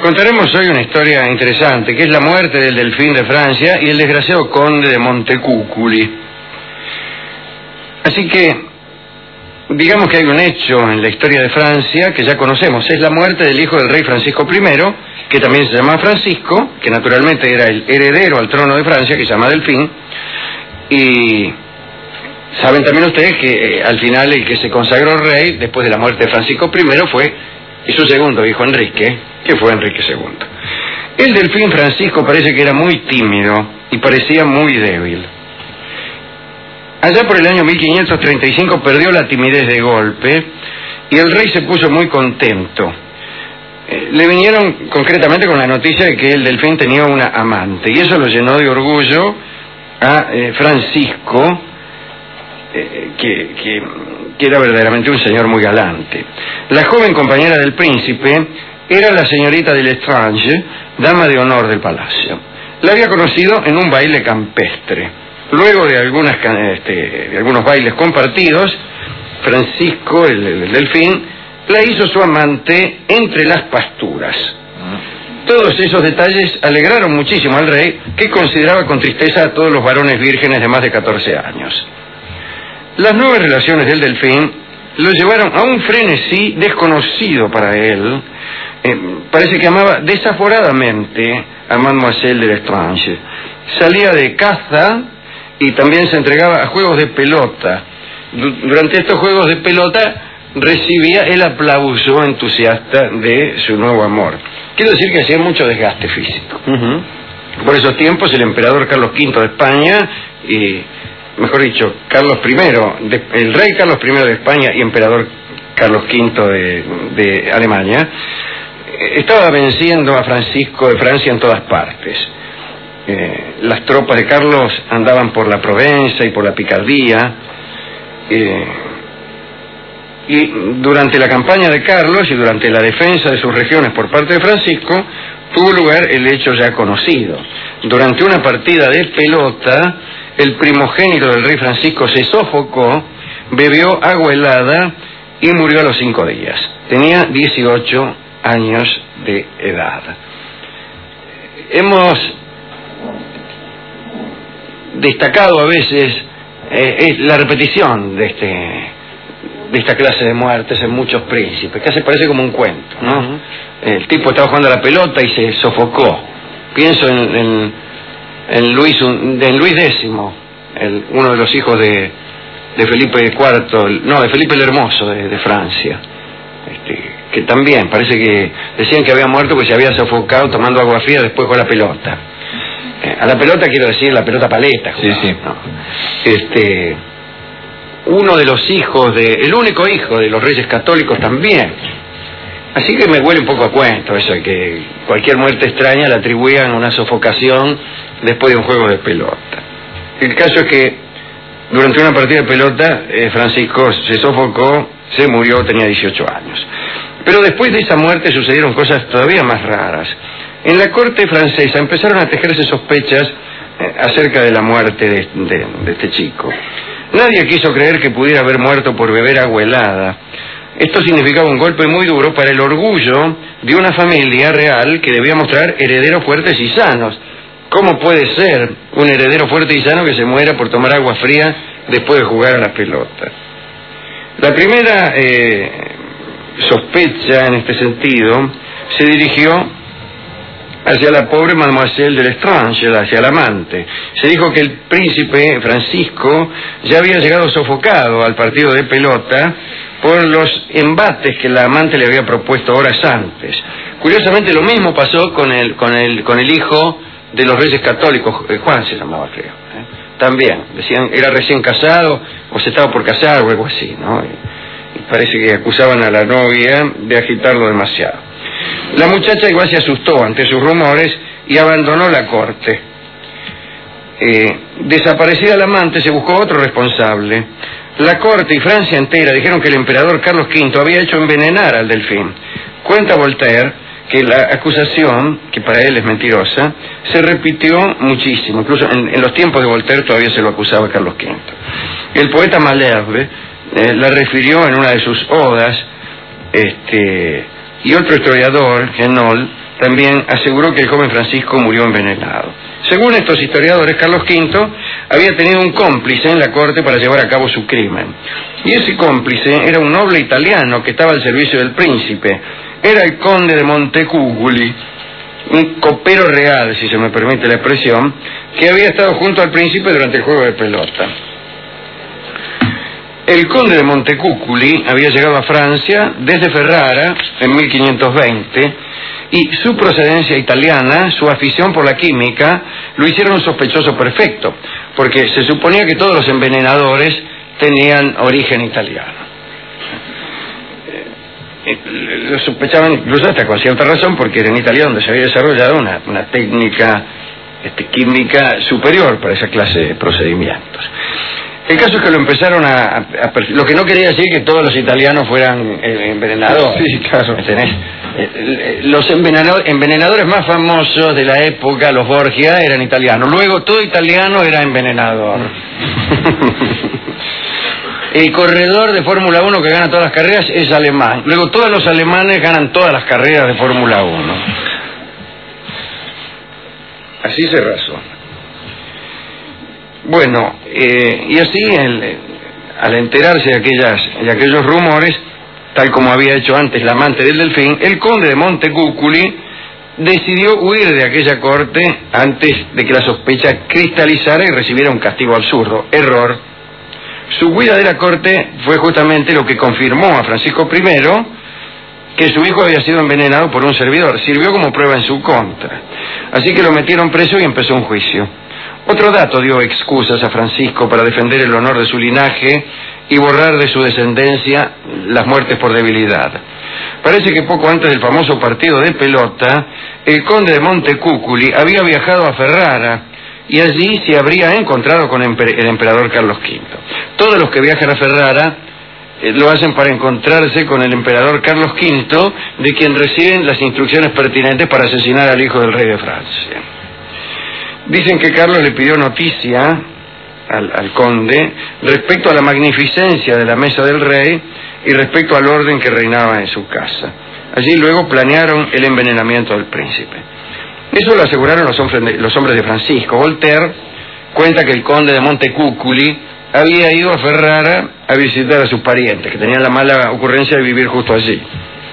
Contaremos hoy una historia interesante, que es la muerte del delfín de Francia y el desgraciado conde de Montecuculi. Así que, digamos que hay un hecho en la historia de Francia que ya conocemos, es la muerte del hijo del rey Francisco I, que también se llama Francisco, que naturalmente era el heredero al trono de Francia, que se llama Delfín, y saben también ustedes que al final el que se consagró rey después de la muerte de Francisco I fue su segundo hijo Enrique, que fue Enrique II. El delfín Francisco parece que era muy tímido y parecía muy débil. Allá por el año 1535 perdió la timidez de golpe y el rey se puso muy contento. Le vinieron concretamente con la noticia de que el delfín tenía una amante y eso lo llenó de orgullo a Francisco, que era verdaderamente un señor muy galante. La joven compañera del príncipe era la señorita de Lestrange, dama de honor del palacio. La había conocido en un baile campestre. Luego de algunos bailes compartidos, Francisco, el delfín, la hizo su amante entre las pasturas. Todos esos detalles alegraron muchísimo al rey, que consideraba con tristeza a todos los varones vírgenes de más de 14 años. Las nuevas relaciones del delfín lo llevaron a un frenesí desconocido para él. Parece que amaba desaforadamente a Mademoiselle de Lestrange. Salía de caza y también se entregaba a juegos de pelota. Durante estos juegos de pelota recibía el aplauso entusiasta de su nuevo amor. Quiero decir que hacía mucho desgaste físico. Por esos tiempos el emperador Carlos V de España y, mejor dicho, el rey Carlos I de España y emperador Carlos V de Alemania, estaba venciendo a Francisco de Francia en todas partes. Las tropas de Carlos andaban por la Provenza y por la Picardía, y durante la campaña de Carlos y durante la defensa de sus regiones por parte de Francisco, tuvo lugar el hecho ya conocido. Durante una partida de pelota, el primogénito del rey Francisco se sofocó, bebió agua helada y murió a los 5 días. Tenía 18 años de edad. Hemos destacado a veces la repetición de esta clase de muertes en muchos príncipes, que se parece como un cuento, ¿no? El tipo estaba jugando a la pelota y se sofocó. Pienso en Luis X, uno de los hijos de Felipe IV, de Felipe el Hermoso de Francia, que también parece que decían que había muerto porque se había sofocado tomando agua fría después con la pelota. A la pelota quiero decir la pelota paleta. Sí, sí. ¿No? Uno de los hijos el único hijo de los reyes católicos también. Así que me huele un poco a cuento eso de que cualquier muerte extraña la atribuían a una sofocación después de un juego de pelota. El caso es que durante una partida de pelota Francisco se sofocó, se murió, tenía 18 años. Pero después de esa muerte sucedieron cosas todavía más raras. En la corte francesa empezaron a tejerse sospechas acerca de la muerte de este chico. Nadie quiso creer que pudiera haber muerto por beber agua helada. Esto significaba un golpe muy duro para el orgullo de una familia real que debía mostrar herederos fuertes y sanos. ¿Cómo puede ser un heredero fuerte y sano que se muera por tomar agua fría después de jugar a la pelota? La primera sospecha en este sentido se dirigió hacia la pobre Mademoiselle de Lestrange, hacia la amante. Se dijo que el príncipe Francisco ya había llegado sofocado al partido de pelota por los embates que la amante le había propuesto horas antes. Curiosamente lo mismo pasó con el hijo de los reyes católicos, Juan se llamaba, creo. También, decían, era recién casado o se estaba por casar o algo así, ¿no? Y parece que acusaban a la novia de agitarlo demasiado. La muchacha igual se asustó ante sus rumores y abandonó la corte. Desaparecida la amante, se buscó otro responsable. La corte y Francia entera dijeron que el emperador Carlos V había hecho envenenar al delfín. Cuenta Voltaire que la acusación, que para él es mentirosa, se repitió muchísimo. Incluso en los tiempos de Voltaire todavía se lo acusaba a Carlos V. El poeta Malherbe la refirió en una de sus odas, y otro historiador, Genol, también aseguró que el joven Francisco murió envenenado. Según estos historiadores, Carlos V había tenido un cómplice en la corte para llevar a cabo su crimen. Y ese cómplice era un noble italiano que estaba al servicio del príncipe. Era el conde de Montecuculi, un copero real, si se me permite la expresión, que había estado junto al príncipe durante el juego de pelota. El conde de Montecuculi había llegado a Francia desde Ferrara en 1520 y su procedencia italiana, su afición por la química, lo hicieron un sospechoso perfecto, porque se suponía que todos los envenenadores tenían origen italiano. Lo sospechaban incluso hasta con cierta razón, porque era en Italia donde se había desarrollado una técnica química superior para esa clase de procedimientos. El caso es que lo empezaron lo que no quería decir que todos los italianos fueran envenenadores. Sí, claro. Los envenenadores más famosos de la época, los Borgia, eran italianos. Luego todo italiano era envenenador. El corredor de Fórmula 1 que gana todas las carreras es alemán. Luego todos los alemanes ganan todas las carreras de Fórmula 1. Así se razona. Bueno, y así, al enterarse de aquellos rumores, tal como había hecho antes la amante del Delfín, el conde de Montecuculi decidió huir de aquella corte antes de que la sospecha cristalizara y recibiera un castigo absurdo. Error. Su huida de la corte fue justamente lo que confirmó a Francisco I que su hijo había sido envenenado por un servidor. Sirvió como prueba en su contra. Así que lo metieron preso y empezó un juicio. Otro dato dio excusas a Francisco para defender el honor de su linaje y borrar de su descendencia las muertes por debilidad. Parece que poco antes del famoso partido de pelota, el conde de Montecuculi había viajado a Ferrara y allí se habría encontrado con el emperador Carlos V. Todos los que viajan a Ferrara lo hacen para encontrarse con el emperador Carlos V, de quien reciben las instrucciones pertinentes para asesinar al hijo del rey de Francia. Dicen que Carlos le pidió noticia al conde respecto a la magnificencia de la mesa del rey y respecto al orden que reinaba en su casa. Allí luego planearon el envenenamiento del príncipe. Eso lo aseguraron los hombres de Francisco. Voltaire cuenta que el conde de Montecuculi había ido a Ferrara a visitar a sus parientes, que tenían la mala ocurrencia de vivir justo allí.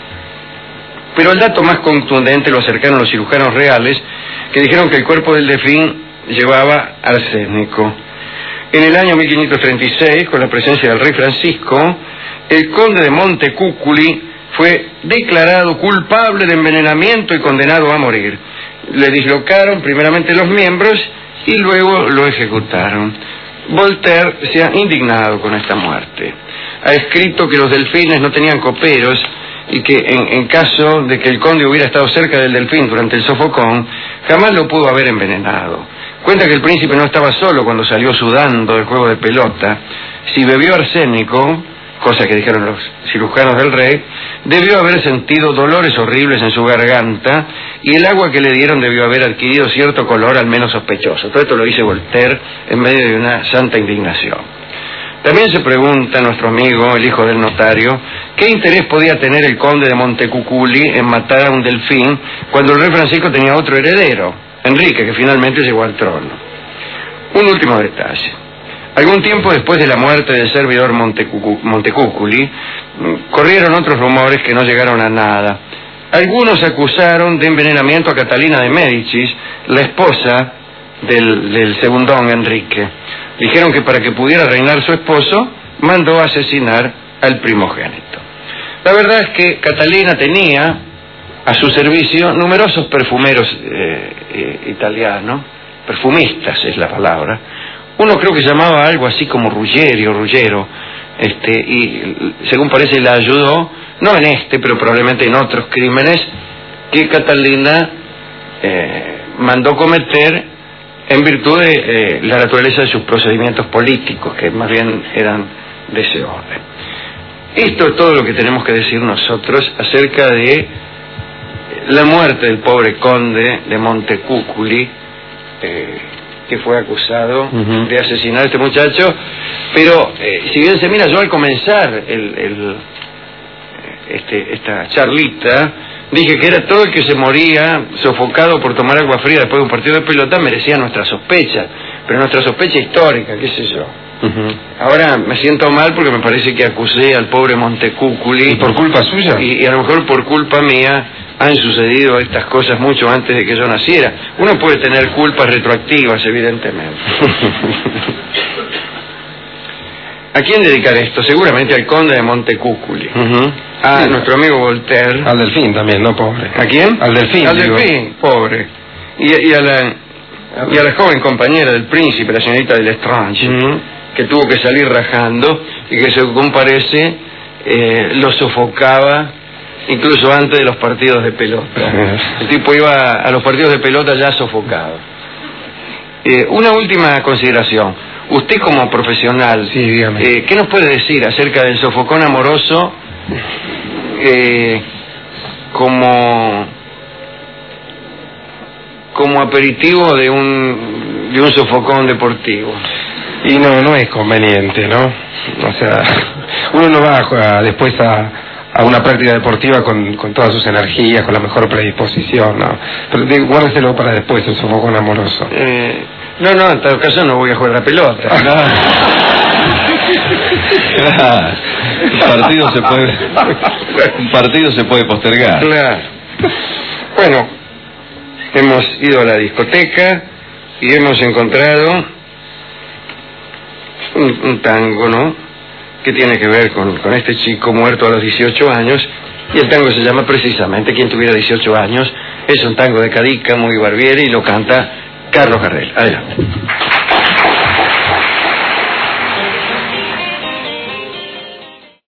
Pero el dato más contundente lo acercaron los cirujanos reales, que dijeron que el cuerpo del Delfín llevaba arsénico. En el año 1536, con la presencia del rey Francisco, el conde de Montecuculi fue declarado culpable de envenenamiento y condenado a morir. Le dislocaron primeramente los miembros y luego lo ejecutaron. Voltaire se ha indignado con esta muerte. Ha escrito que los delfines no tenían coperos y que en caso de que el conde hubiera estado cerca del delfín durante el sofocón, jamás lo pudo haber envenenado. Cuenta que el príncipe no estaba solo cuando salió sudando del juego de pelota. Si bebió arsénico, cosa que dijeron los cirujanos del rey, debió haber sentido dolores horribles en su garganta y el agua que le dieron debió haber adquirido cierto color al menos sospechoso. Todo esto lo dice Voltaire en medio de una santa indignación. También se pregunta nuestro amigo, el hijo del notario, ¿qué interés podía tener el conde de Montecuculi en matar a un delfín cuando el rey Francisco tenía otro heredero, Enrique, que finalmente llegó al trono? Un último detalle. Algún tiempo después de la muerte del servidor Montecuculi, corrieron otros rumores que no llegaron a nada. Algunos acusaron de envenenamiento a Catalina de Médicis, la esposa del segundón Enrique. Dijeron que para que pudiera reinar su esposo, mandó asesinar al primogénito. La verdad es que Catalina tenía a su servicio numerosos perfumeros italianos, perfumistas es la palabra. Uno creo que llamaba algo así como Ruggiero, y según parece la ayudó, no en pero probablemente en otros crímenes que Catalina mandó cometer en virtud de la naturaleza de sus procedimientos políticos, que más bien eran de ese orden. Esto es todo lo que tenemos que decir nosotros acerca de la muerte del pobre conde de Montecuculi, que fue acusado de asesinar a este muchacho. Pero si bien se mira, yo al comenzar esta charlita Dije que era todo el que se moría sofocado por tomar agua fría después de un partido de pelota merecía nuestra sospecha, pero nuestra sospecha histórica, qué sé yo. Ahora me siento mal porque me parece que acusé al pobre Montecúculi. ¿Y por culpa suya? Y a lo mejor por culpa mía han sucedido estas cosas mucho antes de que yo naciera. Uno puede tener culpas retroactivas, evidentemente. ¿A quién dedicar esto? Seguramente al conde de Montecúculi. A nuestro amigo Voltaire. Al Delfín también, ¿no, pobre? ¿A quién? Al Delfín. Al Delfín, pobre. Y a la joven compañera del príncipe, la señorita de Lestrange, que tuvo que salir rajando y que, según parece, lo sofocaba incluso antes de los partidos de pelota. El tipo iba a los partidos de pelota ya sofocado. Una última consideración. Usted como profesional, sí, dígame. ¿Qué nos puede decir acerca del sofocón amoroso como aperitivo de un sofocón deportivo? Y no es conveniente, ¿no? O sea, uno no va después a una práctica deportiva con todas sus energías, con la mejor predisposición, ¿no? Pero guárdeselo para después, el sofocón amoroso. No, en todo caso no voy a jugar a la pelota. Un partido se puede postergar. Claro. Bueno, hemos ido a la discoteca y hemos encontrado un tango, ¿no? Que tiene que ver con este chico muerto a los 18 años. Y el tango se llama precisamente Quien tuviera 18 años. Es un tango de Cadica, muy Barbieri, y lo canta Carlos Gardel. Adelante.